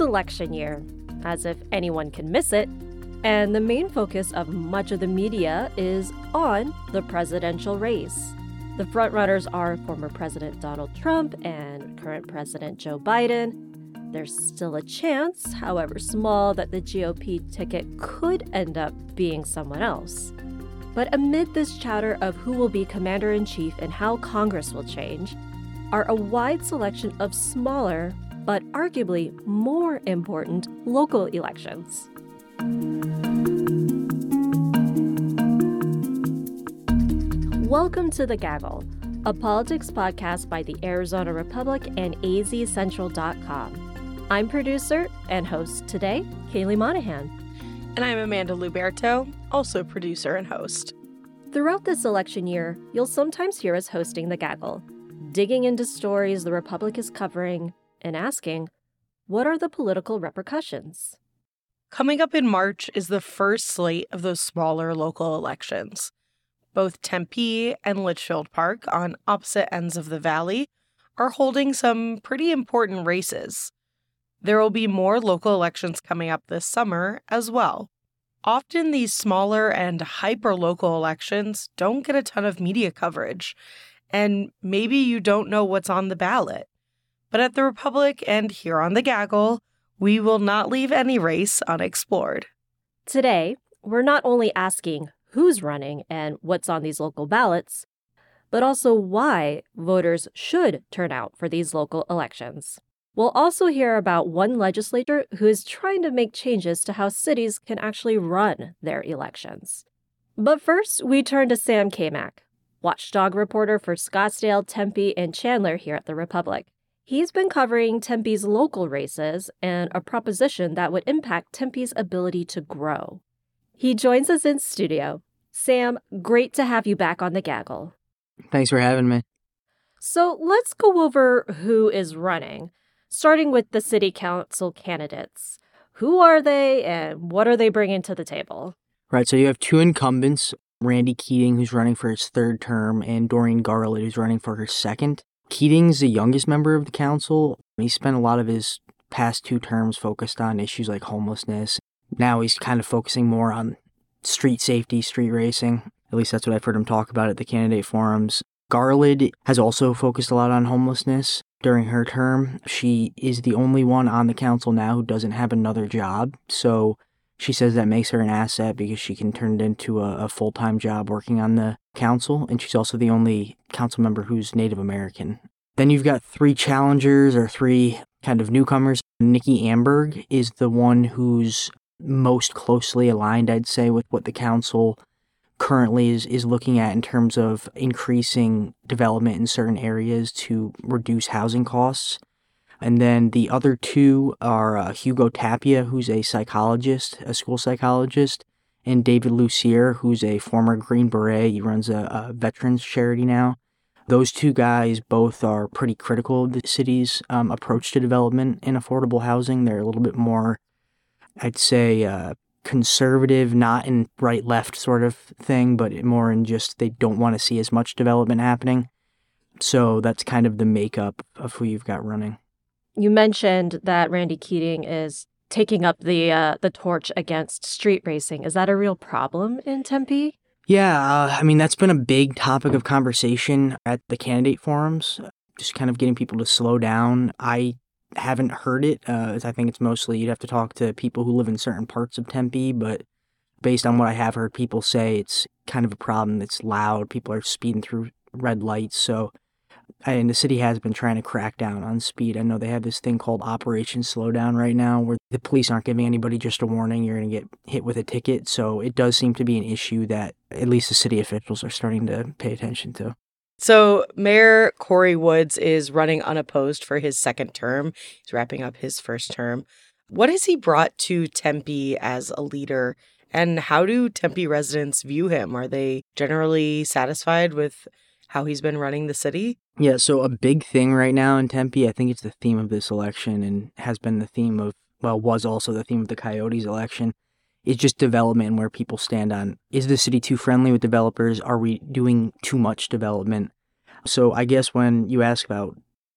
election year, as if anyone can miss it, and the main focus of much of the media is on the presidential race. The frontrunners are former President Donald Trump and current President Joe Biden. There's still a chance, however small, that the GOP ticket could end up being someone else. But amid this chatter of who will be commander-in-chief and how Congress will change, are a wide selection of smaller, but arguably more important local elections. Welcome to The Gaggle, a politics podcast by the Arizona Republic and azcentral.com. I'm producer and host today, Kaylee Monahan. And I'm Amanda Luberto, also producer and host. Throughout this election year, you'll sometimes hear us hosting The Gaggle, digging into stories the Republic is covering and asking, what are the political repercussions? Coming up in March is the first slate of those smaller local elections. Both Tempe and Litchfield Park, on opposite ends of the valley, are holding some pretty important races. There will be more local elections coming up this summer as well. Often these smaller and hyper-local elections don't get a ton of media coverage, and maybe you don't know what's on the ballot. But at the Republic and here on The Gaggle, we will not leave any race unexplored. Today, we're not only asking who's running and what's on these local ballots, but also why voters should turn out for these local elections. We'll also hear about one legislator who is trying to make changes to how cities can actually run their elections. But first, we turn to Sam Kamak, watchdog reporter for Scottsdale, Tempe, and Chandler here at the Republic. He's been covering Tempe's local races and a proposition that would impact Tempe's ability to grow. He joins us in studio. Sam, great to have you back on The Gaggle. Thanks for having me. So let's go over who is running, starting with the city council candidates. Who are they and what are they bringing to the table? Right, so you have two incumbents, Randy Keating, who's running for his third term, and Doreen Garland, who's running for her second. Keating's the youngest member of the council. He spent a lot of his past two terms focused on issues like homelessness. Now he's kind of focusing more on street safety, street racing. At least that's what I've heard him talk about at the candidate forums. Garland has also focused a lot on homelessness during her term. She is the only one on the council now who doesn't have another job. So she says that makes her an asset because she can turn it into a full-time job working on the council. And she's also the only council member who's Native American. Then you've got three challengers or three kind of newcomers. Nikki Amberg is the one who's most closely aligned, I'd say, with what the council currently is looking at in terms of increasing development in certain areas to reduce housing costs. And then the other two are Hugo Tapia, who's a psychologist, a school psychologist, and David Lucier, who's a former Green Beret. He runs a veterans charity now. Those two guys both are pretty critical of the city's approach to development in affordable housing. They're a little bit more, I'd say, conservative, not in right-left sort of thing, but more in just they don't want to see as much development happening. So that's kind of the makeup of who you've got running. You mentioned that Randy Keating is taking up the torch against street racing. Is that a real problem in Tempe? Yeah, that's been a big topic of conversation at the candidate forums, just kind of getting people to slow down. I haven't heard it. I think it's mostly you'd have to talk to people who live in certain parts of Tempe, but based on what I have heard people say, it's kind of a problem. It's loud. People are speeding through red lights. And the city has been trying to crack down on speed. I know they have this thing called Operation Slowdown right now where the police aren't giving anybody just a warning. You're going to get hit with a ticket. So it does seem to be an issue that at least the city officials are starting to pay attention to. So Mayor Corey Woods is running unopposed for his second term. He's wrapping up his first term. What has he brought to Tempe as a leader, and how do Tempe residents view him? Are they generally satisfied with how he's been running the city? Yeah, so a big thing right now in Tempe, I think it's the theme of this election and has been the theme of, was also the theme of the Coyotes election, is just development and where people stand on, is the city too friendly with developers? Are we doing too much development? So I guess when you ask about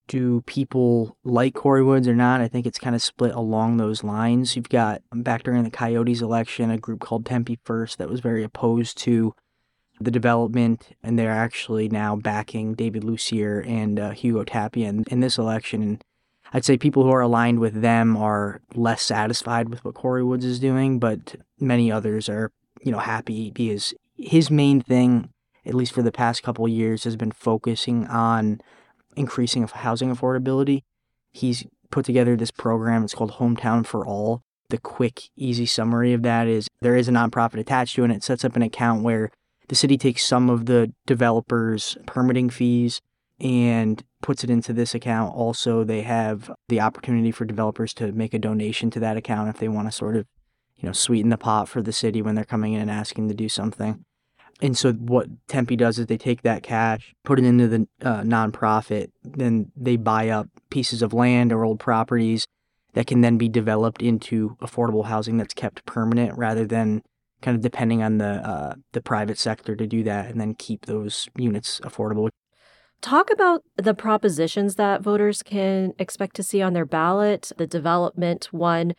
Do people like Corey Woods or not? I think it's kind of split along those lines. You've got, back during the Coyotes election, a group called Tempe First that was very opposed to the development, and they're actually now backing David Lucier and Hugo Tapia in this election. And I'd say people who are aligned with them are less satisfied with what Corey Woods is doing, but many others are, happy because his main thing, at least for the past couple of years, has been focusing on increasing of housing affordability. He's put together this program. It's called Hometown for All. The quick, easy summary of that is there is a nonprofit attached to it, and it sets up an account where the city takes some of the developers' permitting fees and puts it into this account. Also, they have the opportunity for developers to make a donation to that account if they want to sort of, sweeten the pot for the city when they're coming in and asking to do something. And so what Tempe does is they take that cash, put it into the nonprofit, then they buy up pieces of land or old properties that can then be developed into affordable housing that's kept permanent rather than kind of depending on the private sector to do that and then keep those units affordable. Talk about the propositions that voters can expect to see on their ballot. The Development One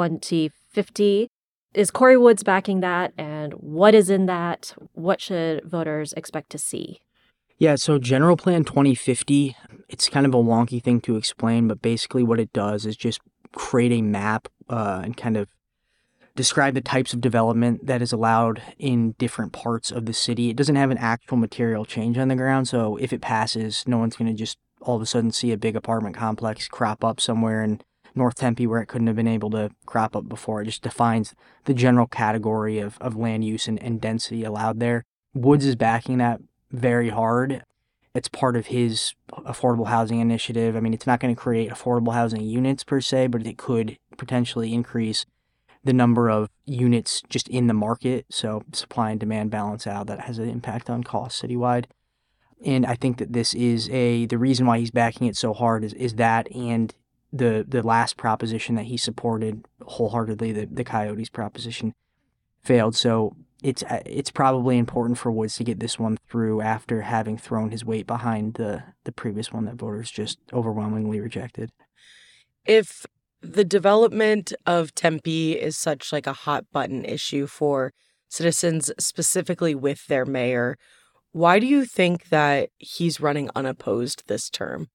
2050. Is Corey Woods backing that? And what is in that? What should voters expect to see? Yeah, so General Plan 2050, it's kind of a wonky thing to explain, but basically what it does is just create a map and kind of describe the types of development that is allowed in different parts of the city. It doesn't have an actual material change on the ground, so if it passes, no one's going to just all of a sudden see a big apartment complex crop up somewhere in North Tempe where it couldn't have been able to crop up before. It just defines the general category of land use and density allowed there. Woods is backing that very hard. It's part of his affordable housing initiative. I mean, it's not going to create affordable housing units per se, but it could potentially increase the number of units just in the market. So supply and demand balance out. That has an impact on costs citywide. And I think that this is the reason why he's backing it so hard is that and the last proposition that he supported wholeheartedly, the Coyotes proposition, failed. So it's probably important for Woods to get this one through after having thrown his weight behind the previous one that voters just overwhelmingly rejected. If the development of Tempe is such like a hot button issue for citizens, specifically with their mayor, why do you think that he's running unopposed this term?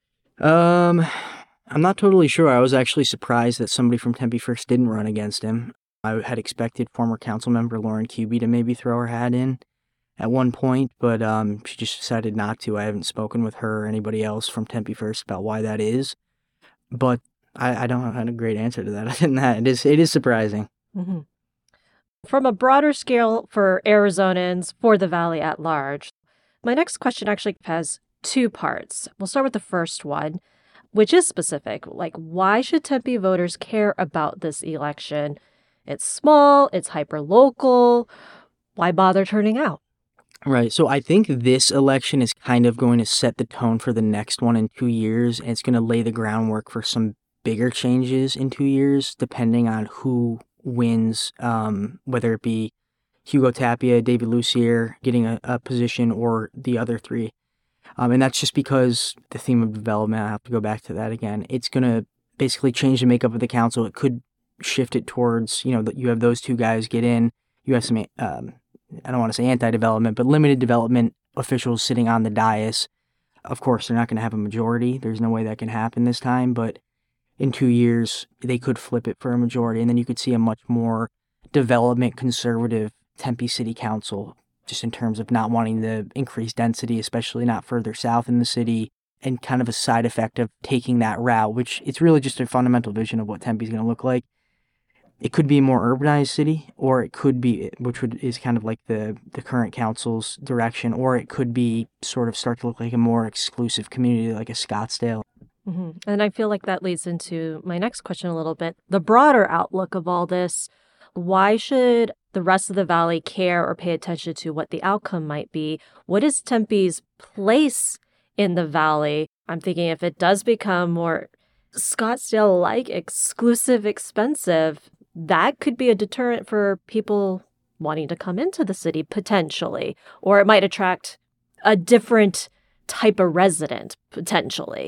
I'm not totally sure. I was actually surprised that somebody from Tempe First didn't run against him. I had expected former council member Lauren Kuby to maybe throw her hat in at one point, but she just decided not to. I haven't spoken with her or anybody else from Tempe First about why that is, but I don't have a great answer to that. Other than that, it is surprising. Mm-hmm. From a broader scale for Arizonans, for the Valley at large, my next question actually has two parts. We'll start with the first one, which is specific. Like, why should Tempe voters care about this election? It's small, it's hyper-local. Why bother turning out? Right. So I think this election is kind of going to set the tone for the next one in 2 years, and it's going to lay the groundwork for some bigger changes in 2 years, depending on who wins, whether it be Hugo Tapia, David Lucier getting a position, or the other three. And that's just because the theme of development, I have to go back to that again, it's going to basically change the makeup of the council. It could shift it towards, you have those two guys get in. You have some, I don't want to say anti-development, but limited development officials sitting on the dais. Of course, they're not going to have a majority. There's no way that can happen this time, but in 2 years, they could flip it for a majority, and then you could see a much more development conservative Tempe City Council, just in terms of not wanting to increase density, especially not further south in the city, and kind of a side effect of taking that route, which it's really just a fundamental vision of what Tempe is going to look like. It could be a more urbanized city, or it could be, is kind of like the current council's direction, or it could be sort of start to look like a more exclusive community, like a Scottsdale. Mm-hmm. And I feel like that leads into my next question a little bit. The broader outlook of all this, why should the rest of the Valley care or pay attention to what the outcome might be? What is Tempe's place in the Valley? I'm thinking if it does become more Scottsdale-like, exclusive, expensive, that could be a deterrent for people wanting to come into the city potentially, or it might attract a different type of resident potentially.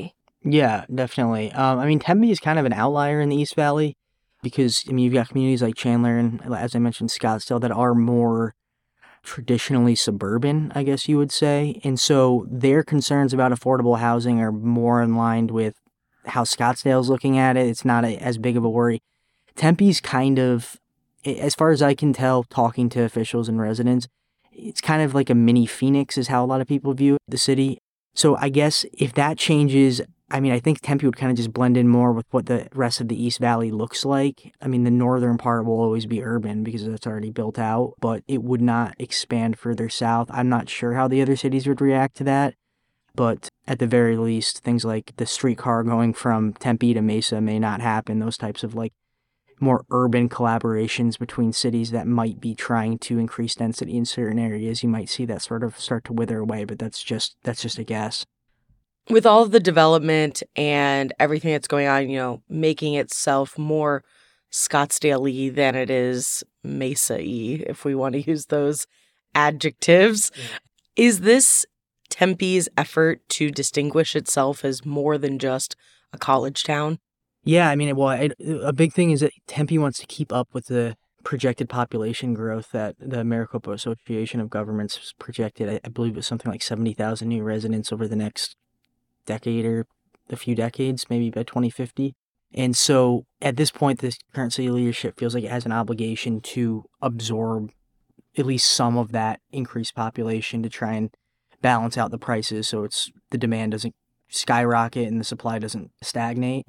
Yeah, definitely. I mean, Tempe is kind of an outlier in the East Valley because, I mean, you've got communities like Chandler and, as I mentioned, Scottsdale that are more traditionally suburban, I guess you would say. And so their concerns about affordable housing are more in line with how Scottsdale's looking at it. It's not as big of a worry. Tempe's kind of, as far as I can tell, talking to officials and residents, it's kind of like a mini Phoenix is how a lot of people view the city. So I guess if that changes, I mean, I think Tempe would kind of just blend in more with what the rest of the East Valley looks like. I mean, the northern part will always be urban because it's already built out, but it would not expand further south. I'm not sure how the other cities would react to that, but at the very least, things like the streetcar going from Tempe to Mesa may not happen. Those types of like more urban collaborations between cities that might be trying to increase density in certain areas, you might see that sort of start to wither away, but that's just a guess. With all of the development and everything that's going on, making itself more Scottsdale-y than it is Mesa-y, if we want to use those adjectives. Yeah. Is this Tempe's effort to distinguish itself as more than just a college town? Yeah, I mean, a big thing is that Tempe wants to keep up with the projected population growth that the Maricopa Association of Governments projected. I believe it was something like 70,000 new residents over the next decade or a few decades, maybe by 2050. And so at this point, the current city leadership feels like it has an obligation to absorb at least some of that increased population to try and balance out the prices so the demand doesn't skyrocket and the supply doesn't stagnate.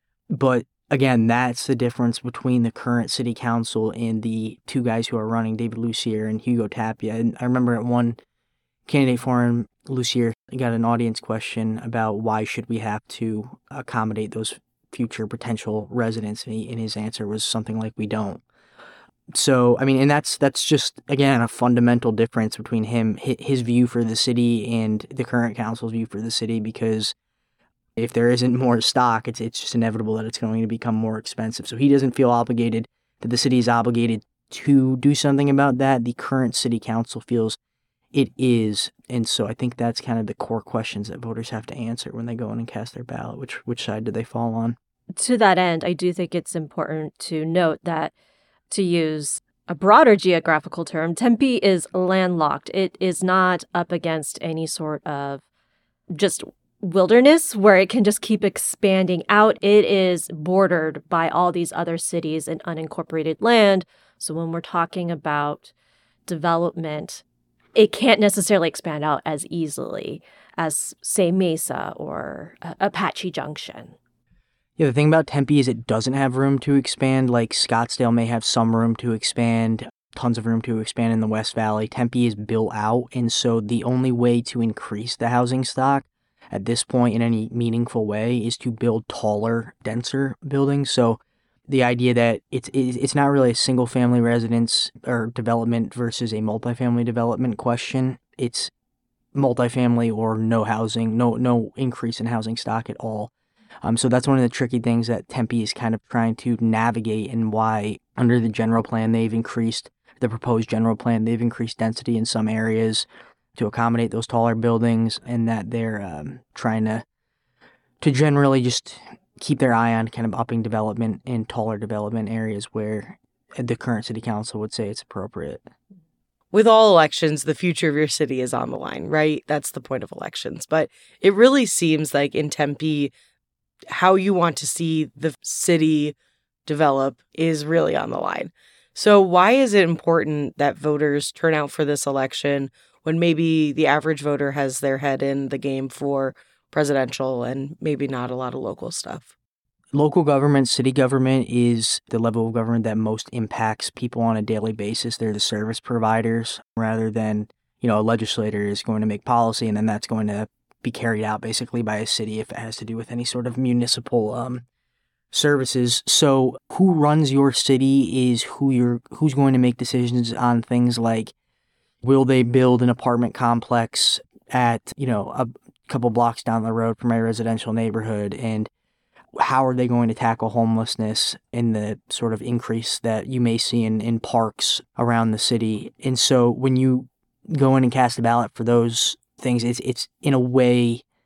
But again, that's the difference between the current city council and the two guys who are running, David Lucier and Hugo Tapia. And I remember at one candidate forum, Lucier got an audience question about why should we have to accommodate those future potential residents, and his answer was something like, we don't. So, I mean, and that's just, again, a fundamental difference between his view for the city and the current council's view for the city, because if there isn't more stock, it's just inevitable that it's going to become more expensive. So he doesn't feel obligated, that the city is obligated to do something about that. The current city council feels it is. And so I think that's kind of the core questions that voters have to answer when they go in and cast their ballot. Which side do they fall on? To that end, I do think it's important to note that, to use a broader geographical term, Tempe is landlocked. It is not up against any sort of just wilderness where it can just keep expanding out. It is bordered by all these other cities and unincorporated land. So when we're talking about development, it can't necessarily expand out as easily as, say, Mesa or Apache Junction. Yeah, the thing about Tempe is it doesn't have room to expand. Like Scottsdale may have some room to expand, tons of room to expand in the West Valley. Tempe is built out, and so the only way to increase the housing stock at this point in any meaningful way is to build taller, denser buildings. So the idea that it's not really a single-family residence or development versus a multifamily development question. It's multifamily or no housing, no increase in housing stock at all. So that's one of the tricky things that Tempe is kind of trying to navigate, and why under the general plan, the proposed general plan, they've increased density in some areas to accommodate those taller buildings, and that they're trying to generally just keep their eye on kind of upping development in taller development areas where the current city council would say it's appropriate. With all elections, the future of your city is on the line, right? That's the point of elections. But it really seems like in Tempe, how you want to see the city develop is really on the line. So why is it important that voters turn out for this election when maybe the average voter has their head in the game for presidential and maybe not a lot of local stuff? Local government, city government, is the level of government that most impacts people on a daily basis. They're the service providers, rather than, a legislator is going to make policy and then that's going to be carried out basically by a city if it has to do with any sort of municipal services. So who runs your city is who's going to make decisions on things like, will they build an apartment complex at, a couple blocks down the road from my residential neighborhood, and how are they going to tackle homelessness and the sort of increase that you may see in parks around the city. And so when you go in and cast a ballot for those things, it's in a way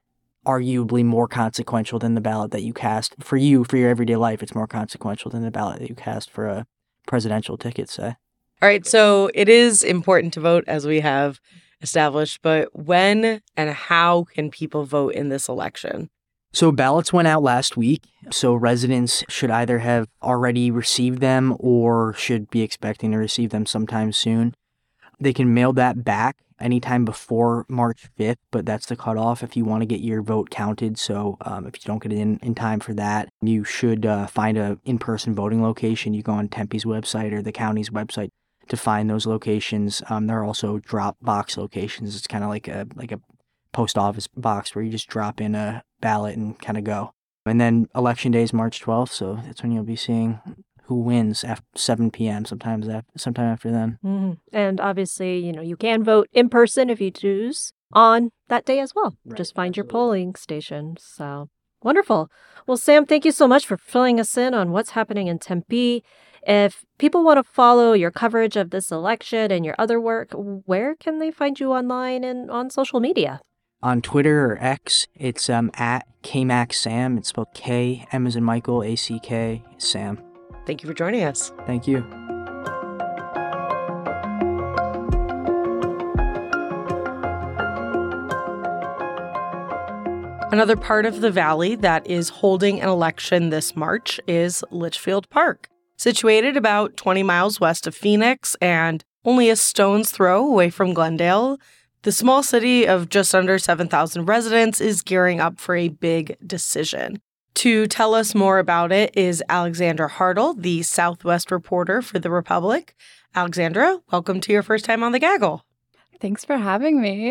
arguably more consequential than the ballot that you cast. For you, for your everyday life, it's more consequential than the ballot that you cast for a presidential ticket, say. All right, so it is important to vote, as we have established, but when and how can people vote in this election? So ballots went out last week, so residents should either have already received them or should be expecting to receive them sometime soon. They can mail that back anytime before March 5th, but that's the cutoff if you want to get your vote counted. So if you don't get it in time for that, you should find a in-person voting location. You go on Tempe's website or the county's website to find those locations. There are also drop box locations. It's kind of like a post office box where you just drop in a ballot and kind of go. And then election day is March 12th, so that's when you'll be seeing who wins at 7 p.m. sometime after then. Mm-hmm. And obviously, you can vote in person if you choose on that day as well. Right, just find your absolutely. polling station. So wonderful. Well, Sam, thank you so much for filling us in on what's happening in Tempe. If people want to follow your coverage of this election and your other work, where can they find you online and on social media? On Twitter or X, it's at KMACSam. It's spelled K, M as in Michael, A-C-K, Sam. Thank you for joining us. Thank you. Another part of the Valley that is holding an election this March is Litchfield Park. Situated about 20 miles west of Phoenix and only a stone's throw away from Glendale, the small city of just under 7,000 residents is gearing up for a big decision. To tell us more about it is Alexandra Hartle, the Southwest reporter for The Republic. Alexandra, welcome to your first time on The Gaggle. Thanks for having me.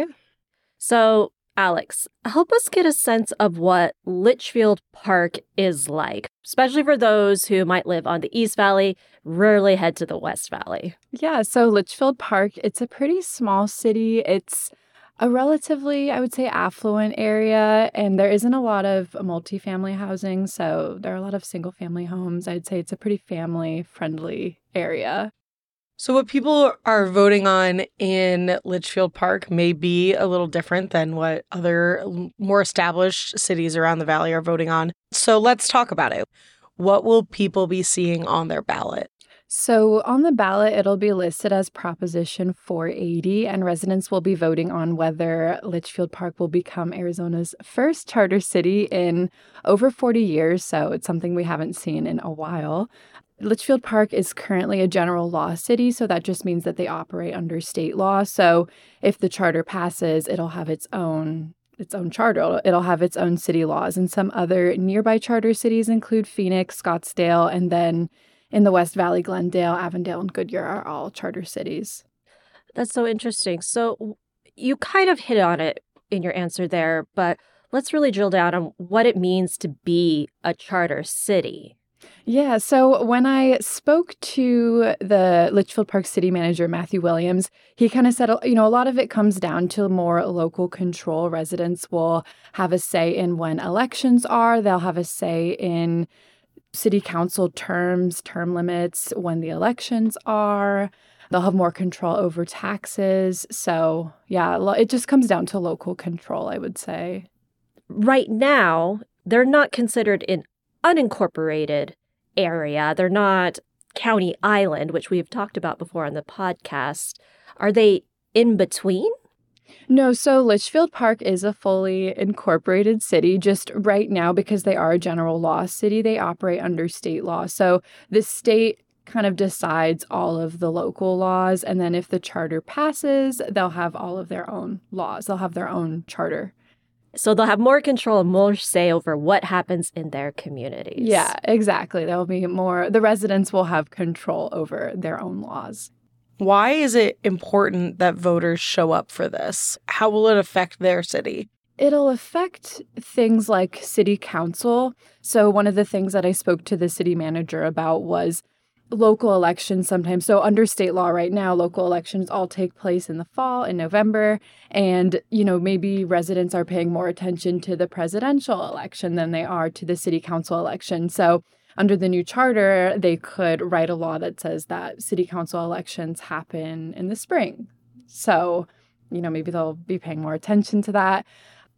So, Alex, help us get a sense of what Litchfield Park is like, especially for those who might live on the East Valley, rarely head to the West Valley. Yeah, so Litchfield Park, it's a pretty small city. It's a relatively, I would say, affluent area, and there isn't a lot of multifamily housing, so there are a lot of single-family homes. I'd say it's a pretty family-friendly area. So what people are voting on in Litchfield Park may be a little different than what other more established cities around the valley are voting on. So let's talk about it. What will people be seeing on their ballot? So on the ballot, it'll be listed as Proposition 480, and residents will be voting on whether Litchfield Park will become Arizona's first charter city in over 40 years, so it's something we haven't seen in a while. Litchfield Park is currently a general law city, so that just means that they operate under state law. So if the charter passes, it'll have its own charter. It'll have its own city laws. And some other nearby charter cities include Phoenix, Scottsdale, and then in the West Valley, Glendale, Avondale, and Goodyear are all charter cities. That's so interesting. So you kind of hit on it in your answer there, but let's really drill down on what it means to be a charter city. Yeah, so when I spoke to the Litchfield Park city manager, Matthew Williams, he kind of said, a lot of it comes down to more local control. Residents will have a say in when elections are. They'll have a say in city council term limits, when the elections are. They'll have more control over taxes. So, yeah, it just comes down to local control, I would say. Right now, they're not considered an unincorporated area. They're not County Island, which we've talked about before on the podcast. Are they in between? No, so Litchfield Park is a fully incorporated city. Just right now, because they are a general law city, they operate under state law. So the state kind of decides all of the local laws. And then if the charter passes, they'll have all of their own laws. They'll have their own charter. So they'll have more control and more say over what happens in their communities. Yeah, exactly. There'll be more. The residents will have control over their own laws. Why is it important that voters show up for this? How will it affect their city? It'll affect things like city council. So one of the things that I spoke to the city manager about was local elections sometimes. So under state law right now, local elections all take place in the fall, in November. And, maybe residents are paying more attention to the presidential election than they are to the city council election. So under the new charter, they could write a law that says that city council elections happen in the spring. So, maybe they'll be paying more attention to that.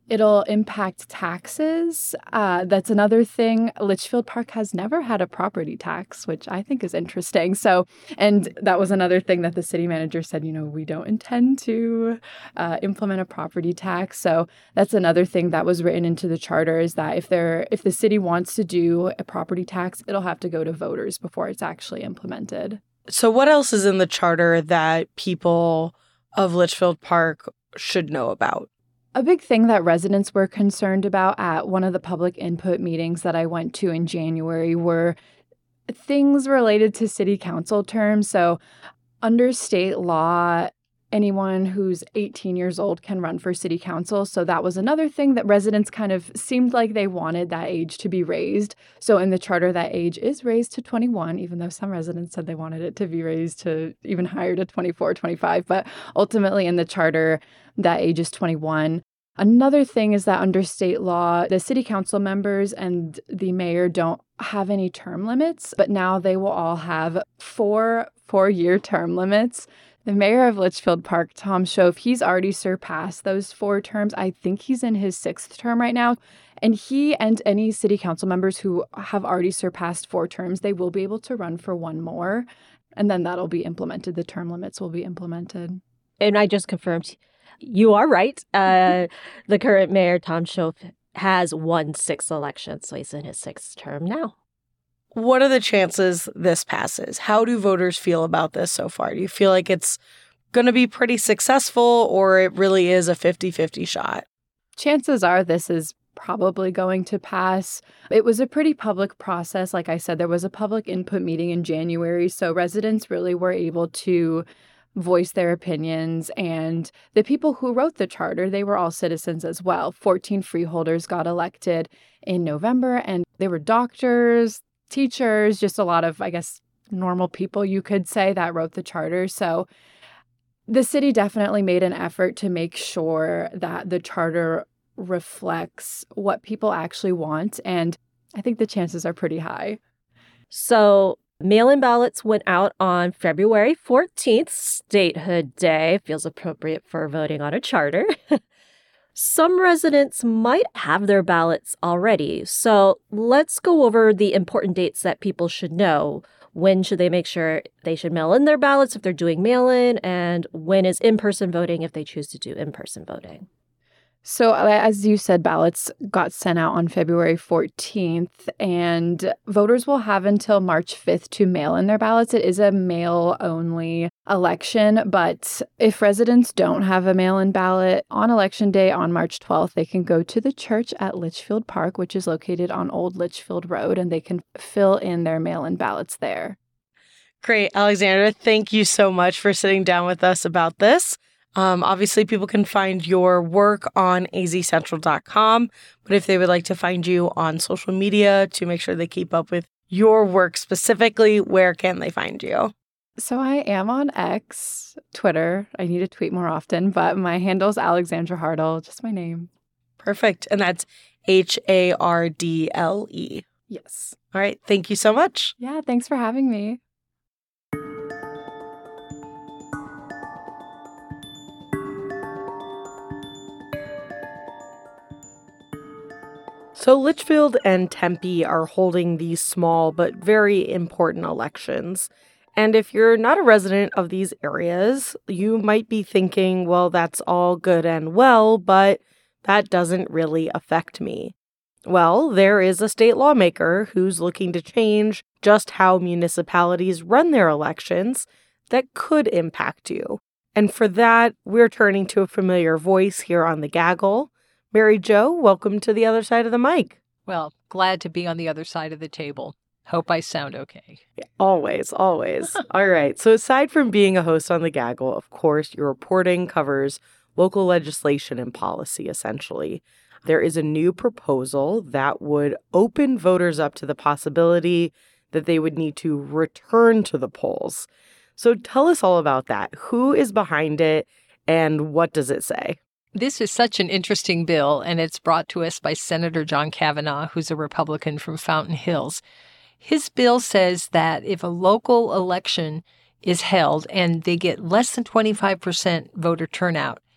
It'll impact taxes. That's another thing. Litchfield Park has never had a property tax, which I think is interesting. And that was another thing that the city manager said, we don't intend to implement a property tax. So that's another thing that was written into the charter, is that if the city wants to do a property tax, it'll have to go to voters before it's actually implemented. So what else is in the charter that people of Litchfield Park should know about? A big thing that residents were concerned about at one of the public input meetings that I went to in January were things related to city council terms. So under state law, anyone who's 18 years old can run for city council. So that was another thing that residents kind of seemed like they wanted that age to be raised. So in the charter, that age is raised to 21, even though some residents said they wanted it to be raised to even higher, to 24, 25. But ultimately in the charter, that age is 21. Another thing is that under state law, the city council members and the mayor don't have any term limits, but now they will all have four-year term limits. The mayor of Litchfield Park, Tom Schoaf, he's already surpassed those 4 terms. I think he's in his 6th term right now. And he and any city council members who have already surpassed 4 terms, they will be able to run for 1 more. And then that'll be implemented. The term limits will be implemented. And I just confirmed, you are right. The current mayor, Tom Schoaf, has won 6 elections, so he's in his 6th term now. What are the chances this passes? How do voters feel about this so far? Do you feel like it's going to be pretty successful, or it really is a 50-50 shot? Chances are this is probably going to pass. It was a pretty public process. Like I said, there was a public input meeting in January, so residents really were able to voice their opinions. And the people who wrote the charter, they were all citizens as well. 14 freeholders got elected in November, and they were doctors, teachers, just a lot of, I guess, normal people, you could say, that wrote the charter. So the city definitely made an effort to make sure that the charter reflects what people actually want. And I think the chances are pretty high. So mail-in ballots went out on February 14th, Statehood Day. Feels appropriate for voting on a charter. Some residents might have their ballots already. So let's go over the important dates that people should know. When should they make sure they should mail in their ballots if they're doing mail-in? And when is in-person voting if they choose to do in-person voting? So as you said, ballots got sent out on February 14th, and voters will have until March 5th to mail in their ballots. It is a mail-only election, but if residents don't have a mail-in ballot on Election Day on March 12th, they can go to the church at Litchfield Park, which is located on Old Litchfield Road, and they can fill in their mail-in ballots there. Great. Alexandra, thank you so much for sitting down with us about this. Obviously, people can find your work on azcentral.com, but if they would like to find you on social media to make sure they keep up with your work specifically, where can they find you? So I am on X, Twitter. I need to tweet more often, but my handle is Alexandra Hardle, just my name. Perfect. And that's Hardle. Yes. All right. Thank you so much. Yeah, thanks for having me. So Litchfield and Tempe are holding these small but very important elections. And if you're not a resident of these areas, you might be thinking, well, that's all good and well, but that doesn't really affect me. Well, there is a state lawmaker who's looking to change just how municipalities run their elections that could impact you. And for that, we're turning to a familiar voice here on The Gaggle. Mary Jo, welcome to the other side of the mic. Well, glad to be on the other side of the table. Hope I sound okay. Yeah, always. All right. So aside from being a host on The Gaggle, of course, your reporting covers local legislation and policy, essentially. There is a new proposal that would open voters up to the possibility that they would need to return to the polls. So tell us all about that. Who is behind it and what does it say? This is such an interesting bill, and it's brought to us by Senator John Kavanaugh, who's a Republican from Fountain Hills. His bill says that if a local election is held and they get less than 25% voter turnout,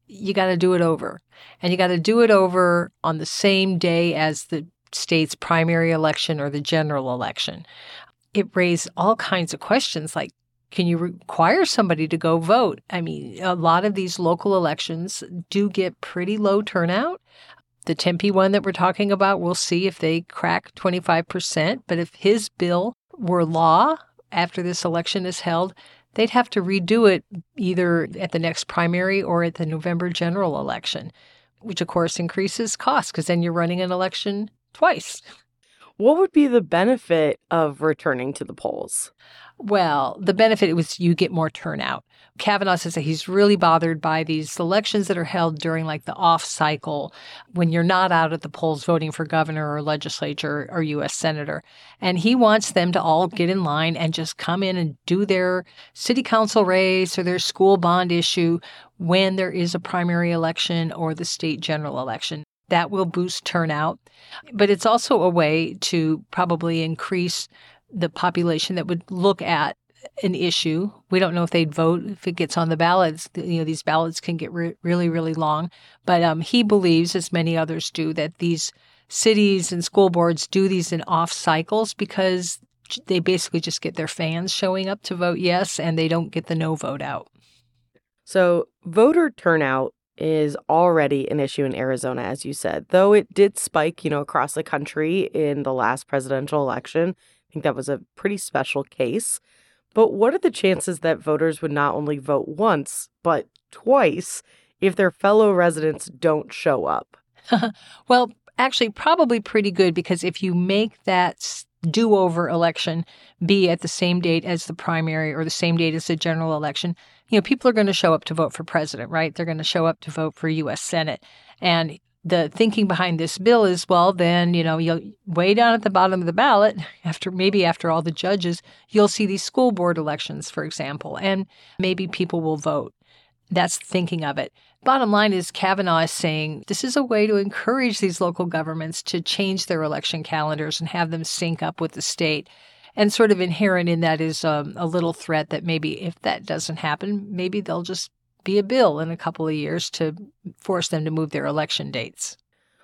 you got to do it over. And you got to do it over on the same day as the state's primary election or the general election. It raised all kinds of questions like, can you require somebody to go vote? I mean, a lot of these local elections do get pretty low turnout. The Tempe one that we're talking about, we'll see if they crack 25%. But if his bill were law after this election is held, they'd have to redo it either at the next primary or at the November general election, which of course increases costs because then you're running an election twice. What would be the benefit of returning to the polls? Well, the benefit was you get more turnout. Kavanaugh says that he's really bothered by these elections that are held during like the off cycle when you're not out at the polls voting for governor or legislature or U.S. senator. And he wants them to all get in line and just come in and do their city council race or their school bond issue when there is a primary election or the state general election. That will boost turnout. But it's also a way to probably increase the population that would look at an issue. We don't know if they'd vote if it gets on the ballots. These ballots can get really, really long. But he believes, as many others do, that these cities and school boards do these in off cycles because they basically just get their fans showing up to vote yes, and they don't get the no vote out. So voter turnout is already an issue in Arizona, as you said, though it did spike, across the country in the last presidential election. I think that was a pretty special case. But what are the chances that voters would not only vote once, but twice if their fellow residents don't show up? Well, actually, probably pretty good, because if you make that do-over election be at the same date as the primary or the same date as the general election, people are going to show up to vote for president, right? They're going to show up to vote for U.S. Senate. And the thinking behind this bill is, well, then, you'll way down at the bottom of the ballot, after all the judges, you'll see these school board elections, for example, and maybe people will vote. That's thinking of it. Bottom line is Kavanaugh is saying this is a way to encourage these local governments to change their election calendars and have them sync up with the state. And sort of inherent in that is a little threat that maybe if that doesn't happen, maybe they'll just be a bill in a couple of years to force them to move their election dates.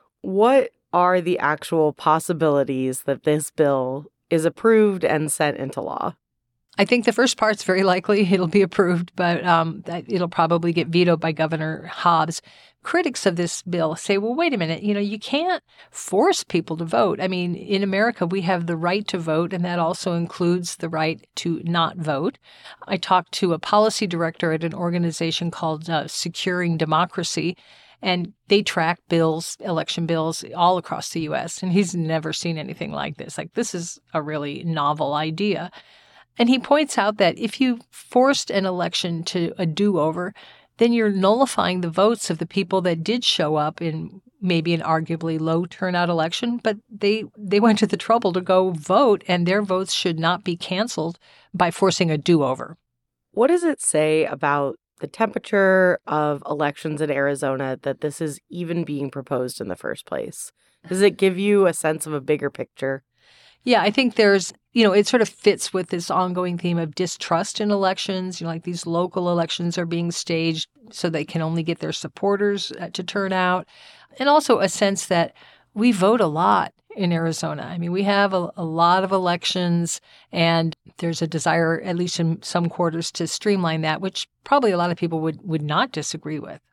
What are the actual possibilities that this bill is approved and sent into law? I think the first part's very likely it'll be approved, but it'll probably get vetoed by Governor Hobbs. Critics of this bill say, well, wait a minute, you can't force people to vote. I mean, in America, we have the right to vote, and that also includes the right to not vote. I talked to a policy director at an organization called Securing Democracy, and they track bills, election bills, all across the U.S., and he's never seen anything like this. Like, this is a really novel idea. And he points out that if you forced an election to a do-over, then you're nullifying the votes of the people that did show up in maybe an arguably low turnout election, but they went to the trouble to go vote, and their votes should not be canceled by forcing a do-over. What does it say about the temperature of elections in Arizona that this is even being proposed in the first place? Does it give you a sense of a bigger picture? Yeah, I think there's, it sort of fits with this ongoing theme of distrust in elections. Like these local elections are being staged so they can only get their supporters to turn out. And also a sense that we vote a lot in Arizona. I mean, we have a lot of elections, and there's a desire, at least in some quarters, to streamline that, which probably a lot of people would not disagree with.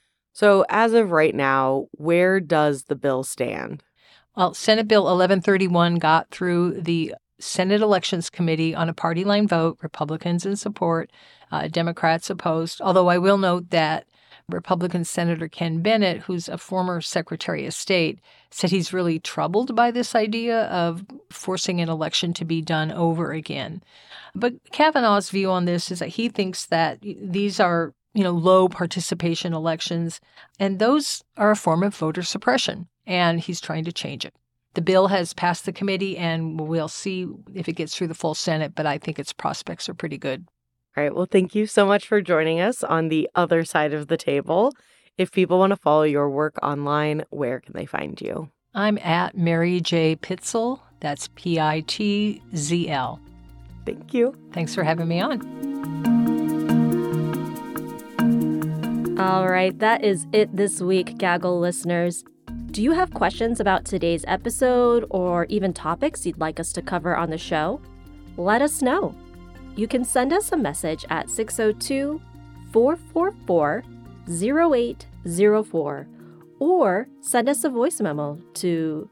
So as of right now, where does the bill stand? Well, Senate Bill 1131 got through the Senate Elections Committee on a party line vote, Republicans in support, Democrats opposed. Although I will note that Republican Senator Ken Bennett, who's a former Secretary of State, said he's really troubled by this idea of forcing an election to be done over again. But Kavanaugh's view on this is that he thinks that these are, low participation elections, and those are a form of voter suppression, and he's trying to change it. The bill has passed the committee, and we'll see if it gets through the full Senate, but I think its prospects are pretty good. All right. Well, thank you so much for joining us on the other side of the table. If people want to follow your work online, where can they find you? I'm at Mary J. Pitzl. That's Pitzl. Thank you. Thanks for having me on. All right, that is it this week, Gaggle listeners. Do you have questions about today's episode or even topics you'd like us to cover on the show? Let us know. You can send us a message at 602-444-0804 or send us a voice memo to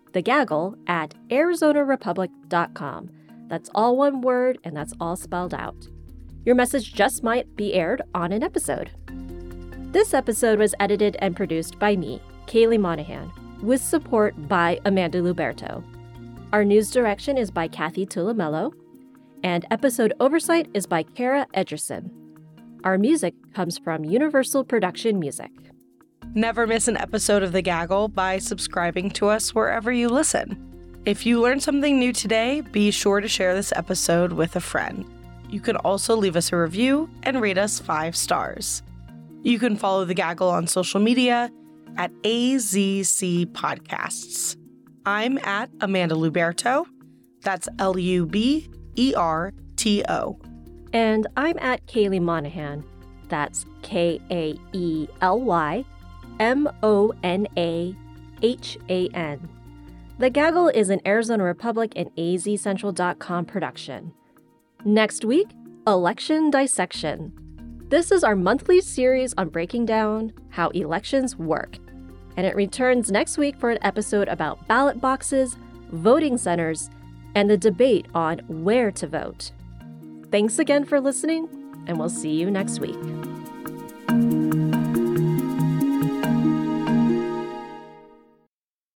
thegaggle@arizonarepublic.com. That's all one word and that's all spelled out. Your message just might be aired on an episode. This episode was edited and produced by me, Kaylee Monahan, with support by Amanda Luberto. Our news direction is by Kathy Tulamello, and episode oversight is by Kara Edgerson. Our music comes from Universal Production Music. Never miss an episode of The Gaggle by subscribing to us wherever you listen. If you learned something new today, be sure to share this episode with a friend. You can also leave us a review and rate us 5 stars. You can follow The Gaggle on social media at AZC Podcasts. I'm at Amanda Luberto. That's Luberto. And I'm at Kaylee Monahan. That's KaelyMonahan. The Gaggle is an Arizona Republic and azcentral.com production. Next week, Election Dissection. This is our monthly series on breaking down how elections work. And it returns next week for an episode about ballot boxes, voting centers, and the debate on where to vote. Thanks again for listening, and we'll see you next week.